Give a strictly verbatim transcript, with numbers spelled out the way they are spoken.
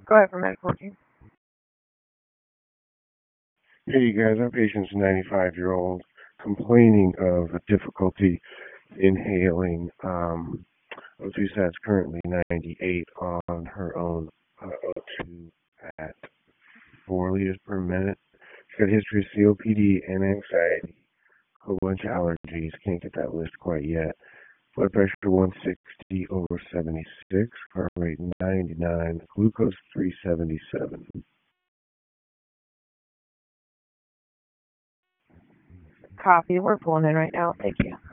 Go ahead for medical team. Hey, you guys, our patient's a ninety-five-year-old complaining of difficulty inhaling. Um, O two sat's currently ninety-eight on her own uh, O two at four liters per minute. She's got a history of C O P D and anxiety, a whole bunch of allergies. Can't get that list quite yet. Blood pressure one sixty over seventy-six, heart rate ninety-nine, glucose three seventy-seven. Copy. We're pulling in right now. Thank you.